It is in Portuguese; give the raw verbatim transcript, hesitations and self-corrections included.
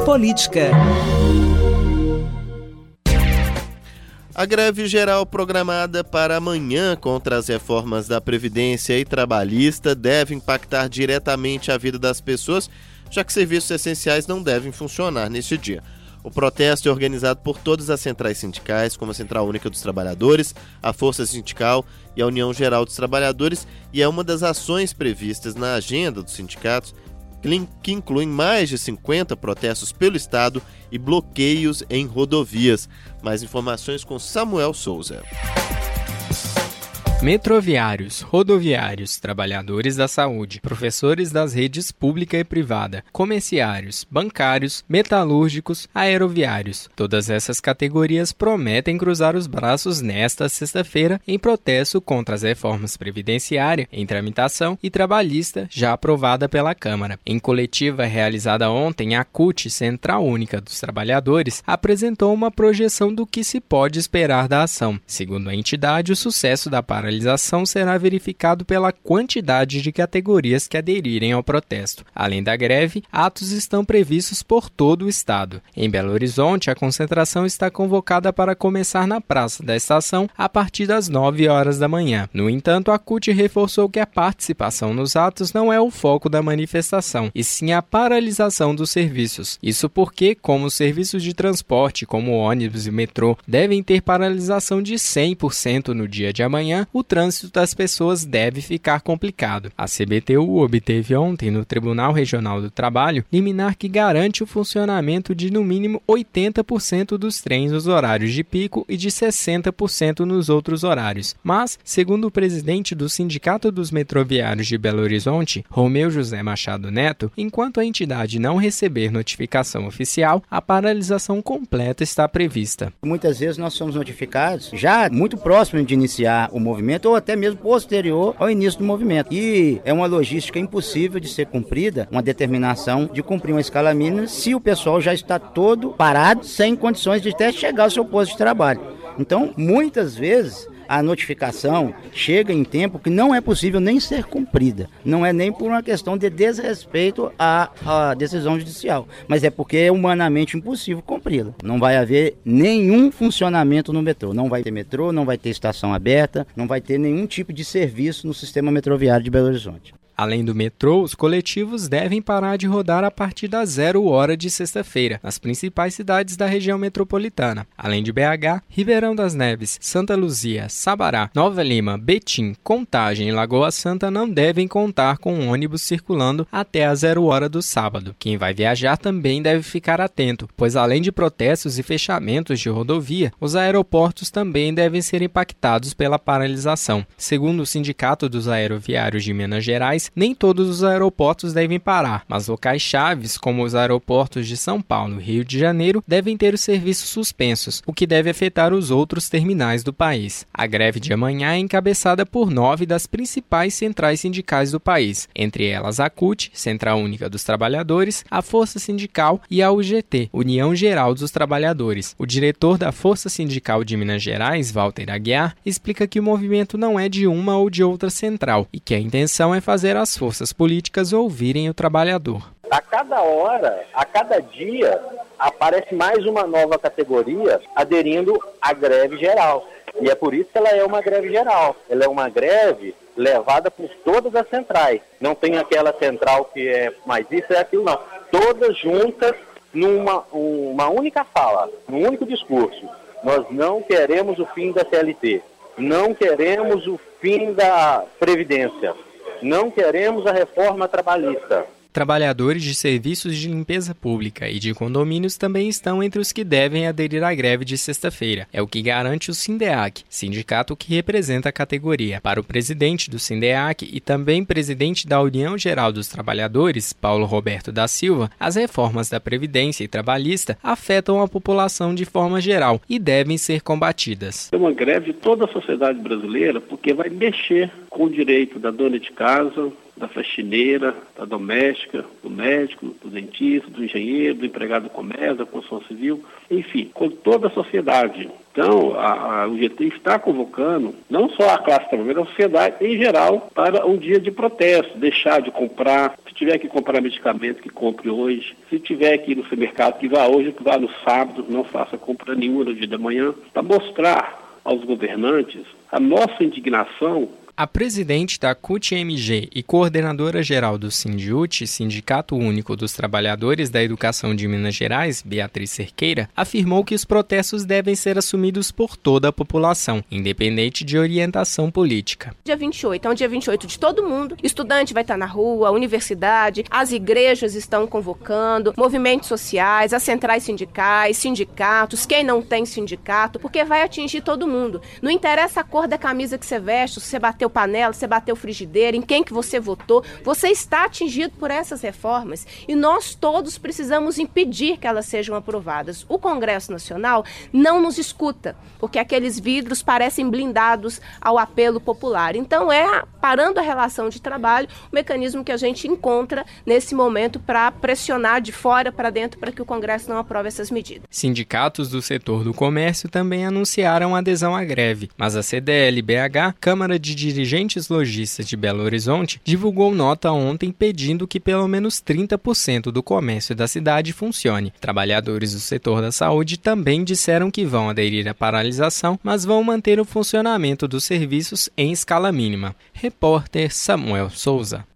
Política. A greve geral programada para amanhã contra as reformas da Previdência e Trabalhista deve impactar diretamente a vida das pessoas, já que serviços essenciais não devem funcionar neste dia. O protesto é organizado por todas as centrais sindicais, como a Central Única dos Trabalhadores, a Força Sindical e a União Geral dos Trabalhadores, e é uma das ações previstas na agenda dos sindicatos, que incluem mais de cinquenta protestos pelo Estado e bloqueios em rodovias. Mais informações com Samuel Souza. Metroviários, rodoviários, trabalhadores da saúde, professores das redes pública e privada, comerciários, bancários, metalúrgicos, aeroviários. Todas essas categorias prometem cruzar os braços nesta sexta-feira em protesto contra as reformas previdenciária em tramitação e trabalhista já aprovada pela Câmara. Em coletiva realizada ontem, a C U T, Central Única dos Trabalhadores, apresentou uma projeção do que se pode esperar da ação. Segundo a entidade, o sucesso da paralisação será verificado pela quantidade de categorias que aderirem ao protesto. Além da greve, atos estão previstos por todo o estado. Em Belo Horizonte, a concentração está convocada para começar na Praça da Estação a partir das nove horas da manhã. No entanto, a C U T reforçou que a participação nos atos não é o foco da manifestação, e sim a paralisação dos serviços. Isso porque, como os serviços de transporte, como ônibus e metrô, devem ter paralisação de cem por cento no dia de amanhã, o trânsito das pessoas deve ficar complicado. A C B T U obteve ontem no Tribunal Regional do Trabalho liminar que garante o funcionamento de no mínimo oitenta por cento dos trens nos horários de pico e de sessenta por cento nos outros horários. Mas, segundo o presidente do Sindicato dos Metroviários de Belo Horizonte, Romeu José Machado Neto, enquanto a entidade não receber notificação oficial, a paralisação completa está prevista. Muitas vezes nós somos notificados já muito próximo de iniciar o movimento ou até mesmo posterior ao início do movimento. E é uma logística impossível de ser cumprida, uma determinação de cumprir uma escala mínima se o pessoal já está todo parado, sem condições de até chegar ao seu posto de trabalho. Então, muitas vezes, a notificação chega em tempo que não é possível nem ser cumprida. Não é nem por uma questão de desrespeito à, à decisão judicial, mas é porque é humanamente impossível cumpri-la. Não vai haver nenhum funcionamento no metrô. Não vai ter metrô, não vai ter estação aberta, não vai ter nenhum tipo de serviço no sistema metroviário de Belo Horizonte. Além do metrô, os coletivos devem parar de rodar a partir das zero hora de sexta-feira, nas principais cidades da região metropolitana. Além de B H, Ribeirão das Neves, Santa Luzia, Sabará, Nova Lima, Betim, Contagem e Lagoa Santa não devem contar com ônibus circulando até a zero hora do sábado. Quem vai viajar também deve ficar atento, pois além de protestos e fechamentos de rodovia, os aeroportos também devem ser impactados pela paralisação. Segundo o Sindicato dos Aeroviários de Minas Gerais, nem todos os aeroportos devem parar, mas locais chaves, como os aeroportos de São Paulo e Rio de Janeiro, devem ter os serviços suspensos, o que deve afetar os outros terminais do país. A greve de amanhã é encabeçada por nove das principais centrais sindicais do país, entre elas a C U T, Central Única dos Trabalhadores, a Força Sindical e a U G T, União Geral dos Trabalhadores. O diretor da Força Sindical de Minas Gerais, Walter Aguiar, explica que o movimento não é de uma ou de outra central e que a intenção é fazer as forças políticas ouvirem o trabalhador. A cada hora, a cada dia, aparece mais uma nova categoria aderindo à greve geral. E é por isso que ela é uma greve geral. Ela é uma greve levada por todas as centrais. Não tem aquela central que é mais isso e aquilo, não. Todas juntas numa uma única fala, num único discurso. Nós não queremos o fim da C L T. Não queremos o fim da Previdência. Não queremos a reforma trabalhista. Trabalhadores de serviços de limpeza pública e de condomínios também estão entre os que devem aderir à greve de sexta-feira. É o que garante o SINDEAC, sindicato que representa a categoria. Para o presidente do SINDEAC e também presidente da União Geral dos Trabalhadores, Paulo Roberto da Silva, as reformas da Previdência e Trabalhista afetam a população de forma geral e devem ser combatidas. É uma greve de toda a sociedade brasileira porque vai mexer com o direito da dona de casa, da faxineira, da doméstica, do médico, do dentista, do engenheiro, do empregado do comércio, da construção civil, enfim, com toda a sociedade. Então, a, a, o G T está convocando não só a classe trabalhadora, mas a sociedade em geral para um dia de protesto, deixar de comprar, se tiver que comprar medicamento, que compre hoje, se tiver que ir no supermercado, que vá hoje, que vá no sábado, não faça compra nenhuma no dia da manhã, para mostrar aos governantes a nossa indignação. A presidente da C U T M G e coordenadora geral do Sindiut, Sindicato Único dos Trabalhadores da Educação de Minas Gerais, Beatriz Cerqueira, afirmou que os protestos devem ser assumidos por toda a população, independente de orientação política. Dia vinte e oito é um dia vinte e oito de todo mundo. Estudante vai estar na rua, a universidade, as igrejas estão convocando, movimentos sociais, as centrais sindicais, sindicatos, quem não tem sindicato, porque vai atingir todo mundo. Não interessa a cor da camisa que você veste, se você bateu panela, você bateu frigideira, em quem que você votou, você está atingido por essas reformas e nós todos precisamos impedir que elas sejam aprovadas. O Congresso Nacional não nos escuta, porque aqueles vidros parecem blindados ao apelo popular. Então é, parando a relação de trabalho, o mecanismo que a gente encontra nesse momento para pressionar de fora para dentro para que o Congresso não aprove essas medidas. Sindicatos do setor do comércio também anunciaram adesão à greve, mas a C D L B H, Câmara de Dirigentes Lojistas de Belo Horizonte, divulgou nota ontem pedindo que pelo menos trinta por cento do comércio da cidade funcione. Trabalhadores do setor da saúde também disseram que vão aderir à paralisação, mas vão manter o funcionamento dos serviços em escala mínima. Repórter Samuel Souza.